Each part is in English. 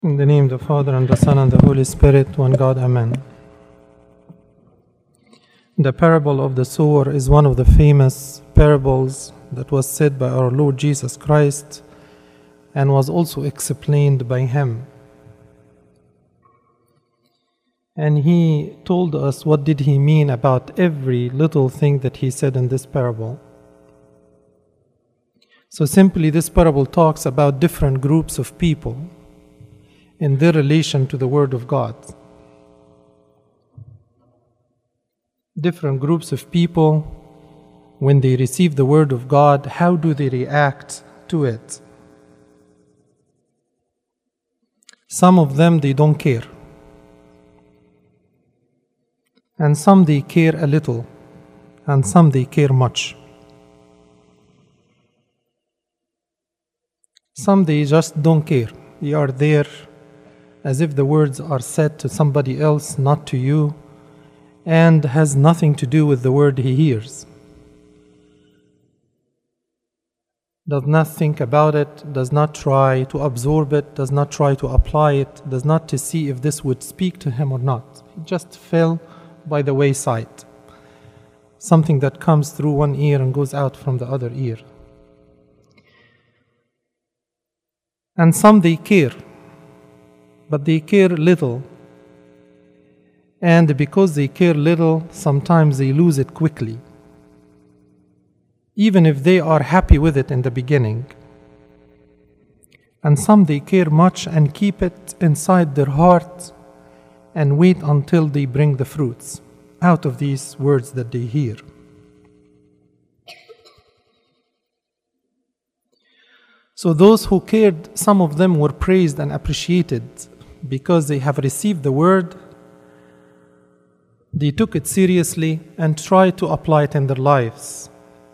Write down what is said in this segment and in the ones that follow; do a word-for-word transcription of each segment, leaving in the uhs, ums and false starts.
In the name of the Father, and the Son, and the Holy Spirit, one God, Amen. The parable of the sower is one of the famous parables that was said by our Lord Jesus Christ and was also explained by Him. And He told us what did He mean about every little thing that He said in this parable. So simply, this parable talks about different groups of people in their relation to the Word of God. Different groups of people, when they receive the Word of God, how do they react to it? Some of them, they don't care. And some, they care a little. And some, they care much. Some, they just don't care. They are there as if the words are said to somebody else, not to you, and has nothing to do with the word he hears. Does not think about it, does not try to absorb it, does not try to apply it, does not to see if this would speak to him or not. He just fell by the wayside. Something that comes through one ear and goes out from the other ear. And some, they care, but they care little. And because they care little, sometimes they lose it quickly, even if they are happy with it in the beginning. And some, they care much and keep it inside their heart and wait until they bring the fruits out of these words that they hear. So those who cared, some of them were praised and appreciated because they have received the word. They took it seriously and tried to apply it in their lives.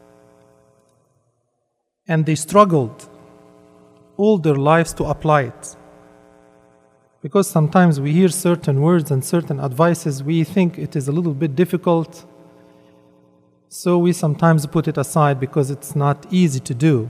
And they struggled all their lives to apply it. Because sometimes we hear certain words and certain advices, we think it is a little bit difficult, so we sometimes put it aside because it's not easy to do.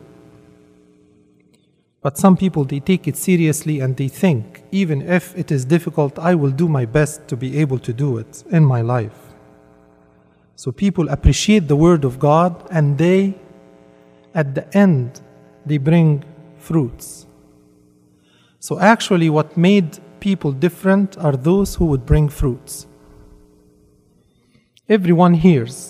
But some people, they take it seriously and they think, even if it is difficult, I will do my best to be able to do it in my life. So people appreciate the Word of God, and they, at the end, they bring fruits. So actually what made people different are those who would bring fruits. Everyone hears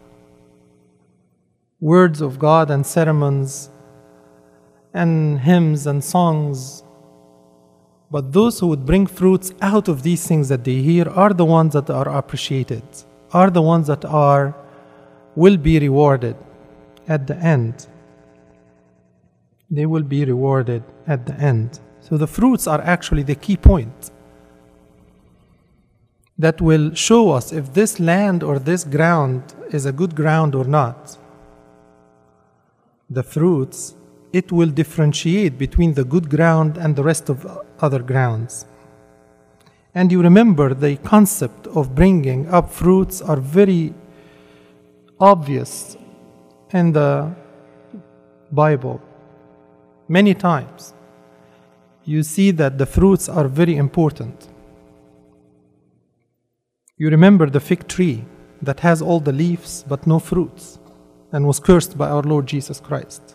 words of God and sermons and hymns and songs, but those who would bring fruits out of these things that they hear are the ones that are appreciated, are the ones that are will be rewarded at the end. They will be rewarded at the end. So the fruits are actually the key point that will show us if this land or this ground is a good ground or not. The fruits, it will differentiate between the good ground and the rest of other grounds. And you remember the concept of bringing up fruits are very obvious in the Bible. Many times you see that the fruits are very important. You remember the fig tree that has all the leaves but no fruits and was cursed by our Lord Jesus Christ.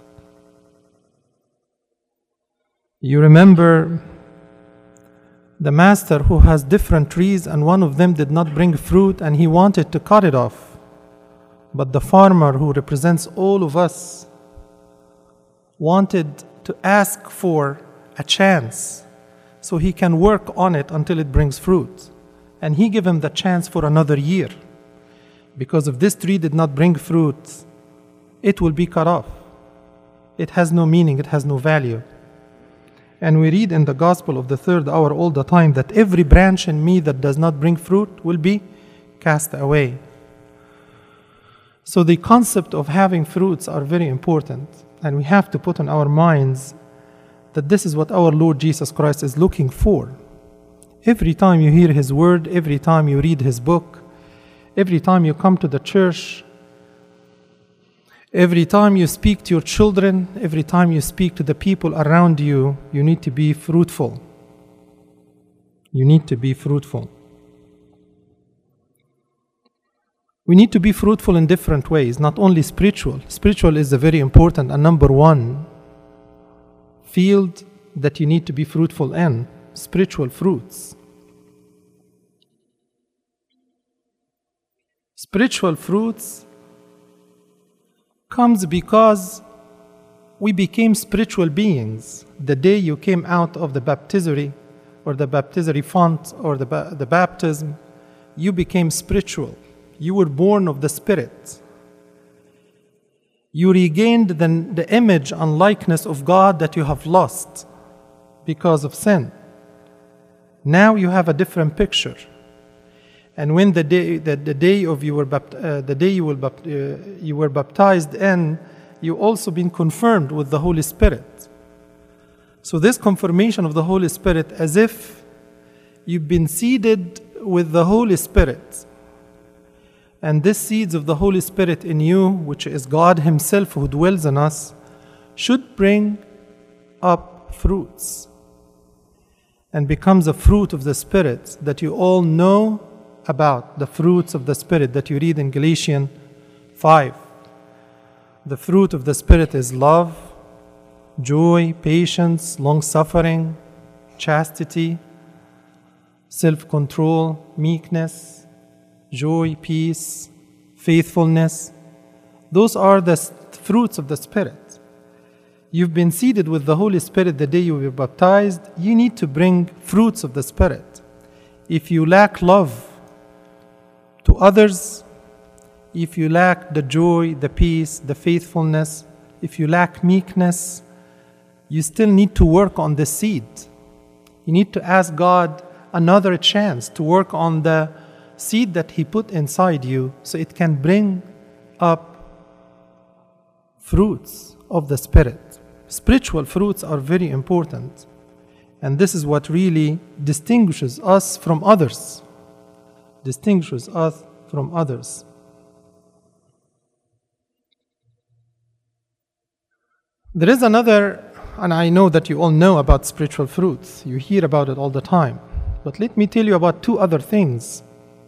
You remember the master who has different trees and one of them did not bring fruit and he wanted to cut it off. But the farmer who represents all of us wanted to ask for a chance so he can work on it until it brings fruit. And he gave him the chance for another year. Because if this tree did not bring fruit, it will be cut off. It has no meaning, it has no value. And we read in the Gospel of the third hour all the time that every branch in me that does not bring fruit will be cast away. So the concept of having fruits are very important. And we have to put in our minds that this is what our Lord Jesus Christ is looking for. Every time you hear His word, every time you read His book, every time you come to the church, every time you speak to your children, every time you speak to the people around you, you need to be fruitful. You need to be fruitful. We need to be fruitful in different ways, not only spiritual. Spiritual is a very important and number one field that you need to be fruitful in, spiritual fruits. Spiritual fruits comes because we became spiritual beings the day you came out of the baptistery or the baptistery font or the, ba- the baptism. You became spiritual. You were born of the Spirit. You regained the, the image and likeness of God that you have lost because of sin. Now you have a different picture. And when the day, the, the day of you were bapt, uh, the day you were, bapt, uh, you were baptized in, you also been confirmed with the Holy Spirit. So this confirmation of the Holy Spirit, as if you've been seeded with the Holy Spirit. And this seeds of the Holy Spirit in you, which is God Himself who dwells in us, should bring up fruits and becomes a fruit of the Spirit that you all know about, the fruits of the Spirit that you read in Galatians five. The fruit of the Spirit is love, joy, patience, long-suffering, chastity, self-control, meekness, joy, peace, faithfulness. Those are the fruits of the Spirit. You've been seeded with the Holy Spirit the day you were baptized. You need to bring fruits of the Spirit. If you lack love to others, if you lack the joy, the peace, the faithfulness, if you lack meekness, you still need to work on the seed. You need to ask God another chance to work on the seed that He put inside you so it can bring up fruits of the Spirit. Spiritual fruits are very important, and this is what really distinguishes us from others. Distinguishes us from others. There is another, and I know that you all know about spiritual fruits. You hear about it all the time. But let me tell you about two other things.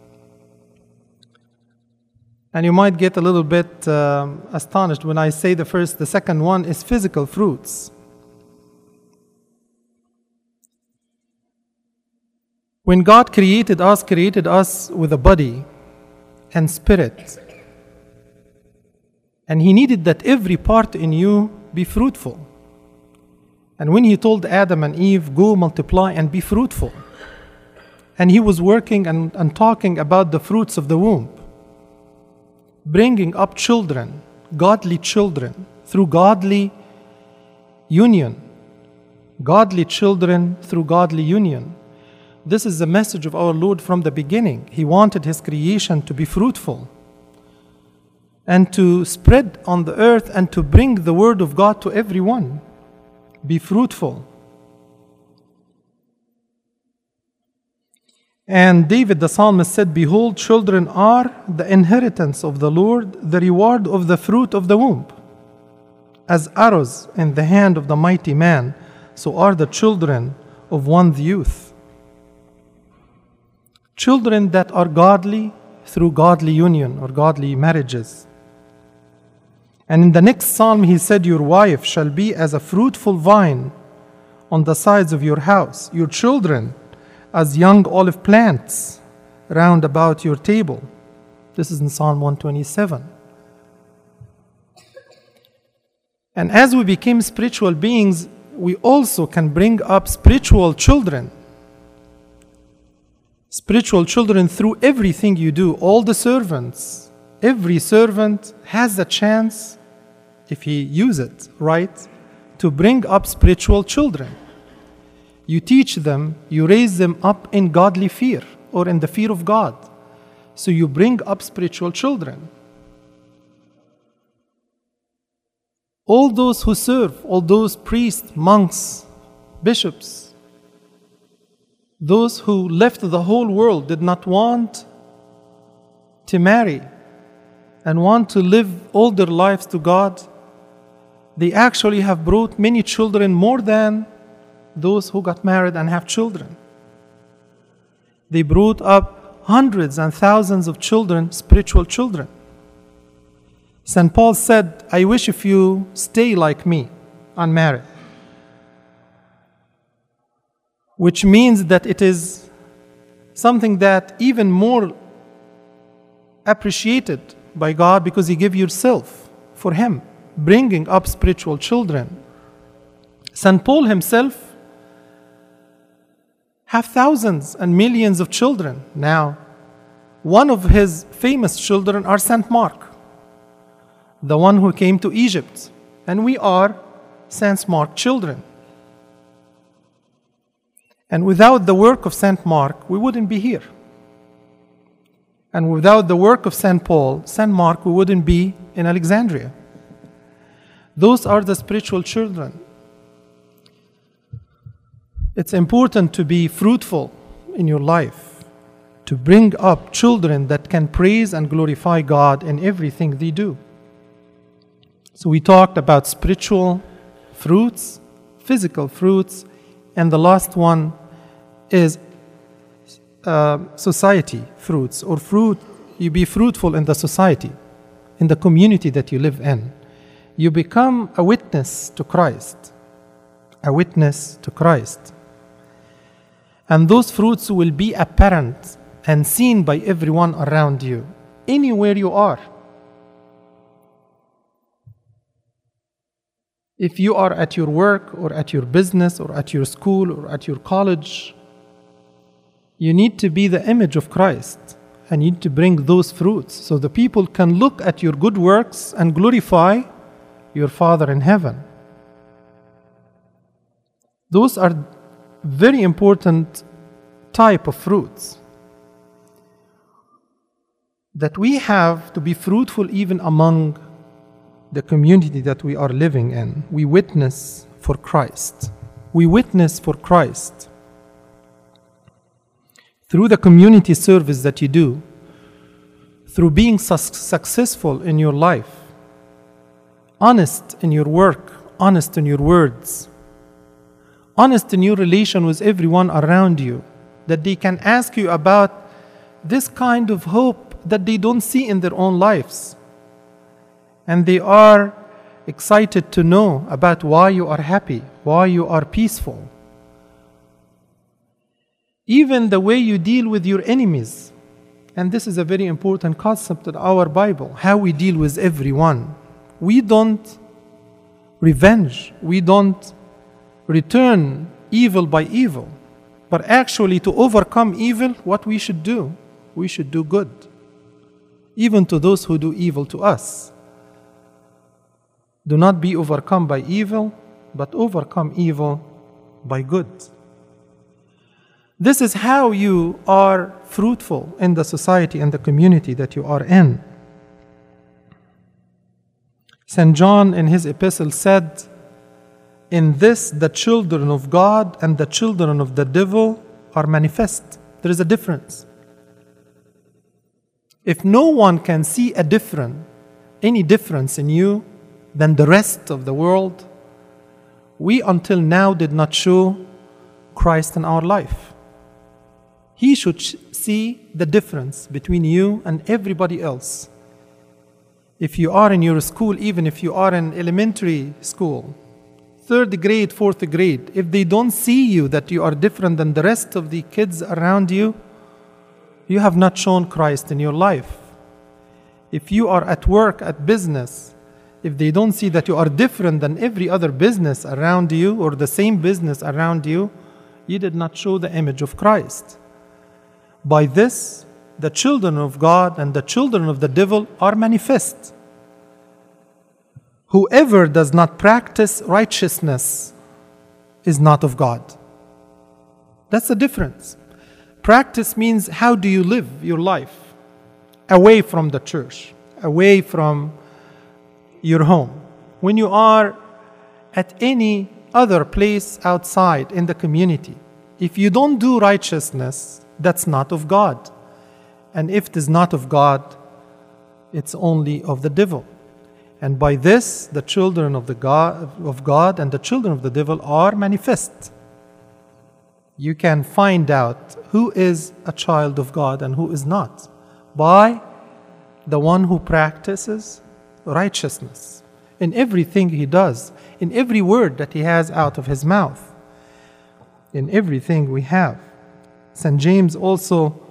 And you might get a little bit um, astonished when I say the first. The second one is physical fruits. When God created us, created us with a body and spirit. And He needed that every part in you be fruitful. And when He told Adam and Eve, go multiply and be fruitful. And He was working and, and talking about the fruits of the womb. Bringing up children, godly children, through godly union. Godly children through godly union. This is the message of our Lord from the beginning. He wanted His creation to be fruitful and to spread on the earth and to bring the word of God to everyone. Be fruitful. And David the psalmist said, behold, children are the inheritance of the Lord, the reward of the fruit of the womb. As arrows in the hand of the mighty man, so are the children of one's youth. Children that are godly through godly union or godly marriages. And in the next psalm he said, your wife shall be as a fruitful vine on the sides of your house, your children as young olive plants round about your table. This is in Psalm one twenty-seven. And as we became spiritual beings, we also can bring up spiritual children. Spiritual children through everything you do. All the servants, every servant has a chance, if he uses it right, to bring up spiritual children. You teach them, you raise them up in godly fear or in the fear of God. So you bring up spiritual children. All those who serve, all those priests, monks, bishops, those who left the whole world, did not want to marry and want to live all their lives to God, they actually have brought many children more than those who got married and have children. They brought up hundreds and thousands of children, spiritual children. Saint Paul said, I wish if you stay like me, unmarried. Which means that it is something that even more appreciated by God because you give yourself for Him, bringing up spiritual children. Saint Paul himself have thousands and millions of children now. One of his famous children are Saint Mark, the one who came to Egypt, and we are Saint Mark children. And without the work of Saint Mark, we wouldn't be here. And without the work of Saint Paul, Saint Mark, we wouldn't be in Alexandria. Those are the spiritual children. It's important to be fruitful in your life, to bring up children that can praise and glorify God in everything they do. So we talked about spiritual fruits, physical fruits, and the last one is uh, society fruits, or fruit. You be fruitful in the society, in the community that you live in. You become a witness to Christ, a witness to Christ. And those fruits will be apparent and seen by everyone around you, anywhere you are. If you are at your work or at your business or at your school or at your college, you need to be the image of Christ and you need to bring those fruits so the people can look at your good works and glorify your Father in heaven. Those are very important type of fruits that we have to be fruitful even among the community that we are living in. We witness for Christ. We witness for Christ through the community service that you do, through being su- successful in your life, honest in your work, honest in your words, honest in your relation with everyone around you, that they can ask you about this kind of hope that they don't see in their own lives. And they are excited to know about why you are happy, why you are peaceful. Even the way you deal with your enemies. And this is a very important concept in our Bible, how we deal with everyone. We don't revenge, we don't return evil by evil, but actually to overcome evil, what we should do? We should do good, even to those who do evil to us. Do not be overcome by evil, but overcome evil by good. This is how you are fruitful in the society and the community that you are in. Saint John in his epistle said, in this the children of God and the children of the devil are manifest. There is a difference. If no one can see a different, any difference in you than the rest of the world, we until now did not show Christ in our life. He should see the difference between you and everybody else. If you are in your school, even if you are in elementary school, third grade, fourth grade, if they don't see you that you are different than the rest of the kids around you, you have not shown Christ in your life. If you are at work, at business, if they don't see that you are different than every other business around you or the same business around you, you did not show the image of Christ. By this, the children of God and the children of the devil are manifest. Whoever does not practice righteousness is not of God. That's the difference. Practice means how do you live your life away from the church, away from your home. When you are at any other place outside in the community, if you don't do righteousness, that's not of God. And if it is not of God, it's only of the devil. And by this, the children of the God, of God and the children of the devil are manifest. you can find out who is a child of God and who is not by the one who practices righteousness in everything he does, in every word that he has out of his mouth, in everything we have. Saint James also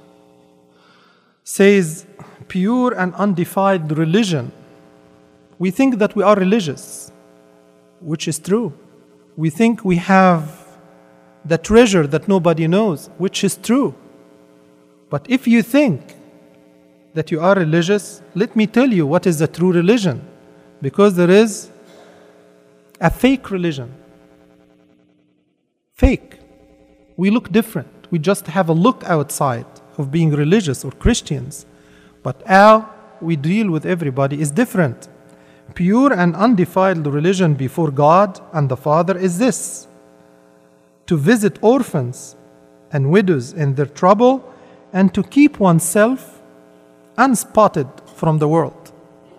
says, pure and undefiled religion. We think that we are religious, which is true. We think we have the treasure that nobody knows, which is true. But if you think that you are religious, let me tell you what is the true religion. Because there is a fake religion. Fake. We look different. We just have a look outside of being religious or Christians. But how we deal with everybody is different. Pure and undefiled religion before God and the Father is this: to visit orphans and widows in their trouble and to keep oneself unspotted from the world.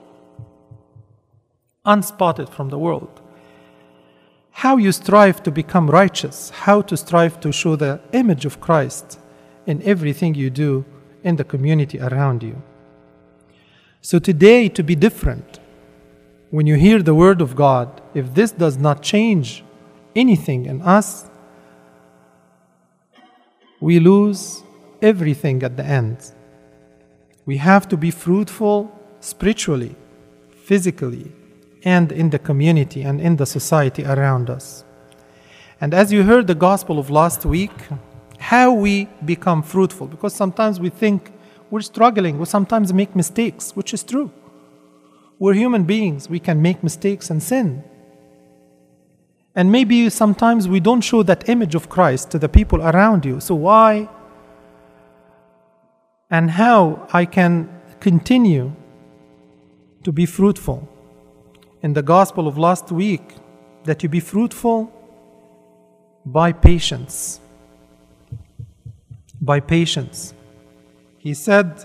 Unspotted from the world. How you strive to become righteous, how to strive to show the image of Christ in everything you do in the community around you. So today, to be different, when you hear the word of God, if this does not change anything in us, we lose everything at the end. We have to be fruitful spiritually, physically, and in the community and in the society around us. And as you heard the gospel of last week, how we become fruitful, because sometimes we think we're struggling, we sometimes make mistakes, which is true. We're human beings, we can make mistakes and sin. And maybe sometimes we don't show that image of Christ to the people around you. So why and how I can continue to be fruitful? In the gospel of last week, that you be fruitful by patience. By patience. He said,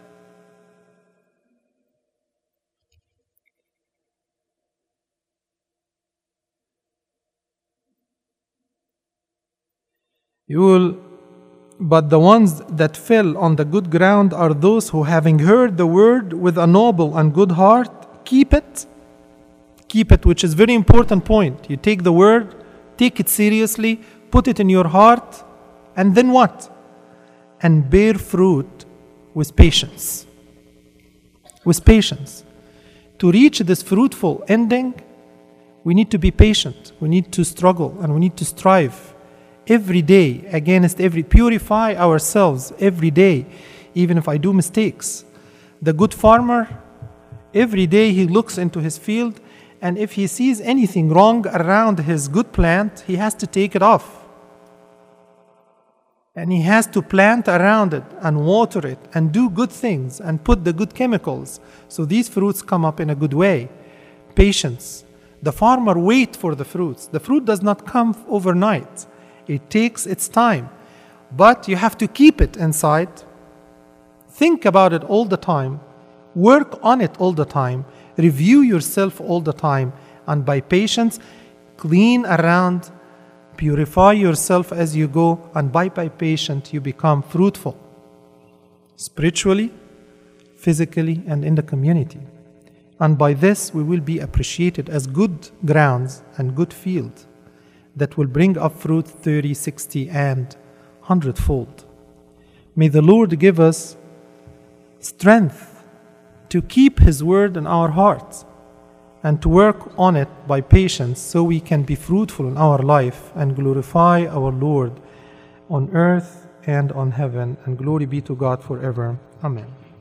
you will, but the ones that fell on the good ground are those who, having heard the word with a noble and good heart, keep it. Keep it, which is a very important point. You take the word, take it seriously, put it in your heart, and then what? And bear fruit with patience. With patience. To reach this fruitful ending, we need to be patient. We need to struggle and we need to strive every day against every, purify ourselves every day, even if I do mistakes. The good farmer, every day he looks into his field, and if he sees anything wrong around his good plant, he has to take it off. And he has to plant around it and water it and do good things and put the good chemicals so these fruits come up in a good way. Patience. The farmer waits for the fruits. The fruit does not come overnight. It takes its time. But you have to keep it inside. Think about it all the time. Work on it all the time. Review yourself all the time. And by patience, clean around, purify yourself as you go. And by, by patience, you become fruitful. Spiritually, physically, and in the community. And by this, we will be appreciated as good grounds and good field that will bring up fruit thirty, sixty, and hundredfold. May the Lord give us strength to keep His word in our hearts and to work on it by patience so we can be fruitful in our life and glorify our Lord on earth and on heaven. And glory be to God forever. Amen.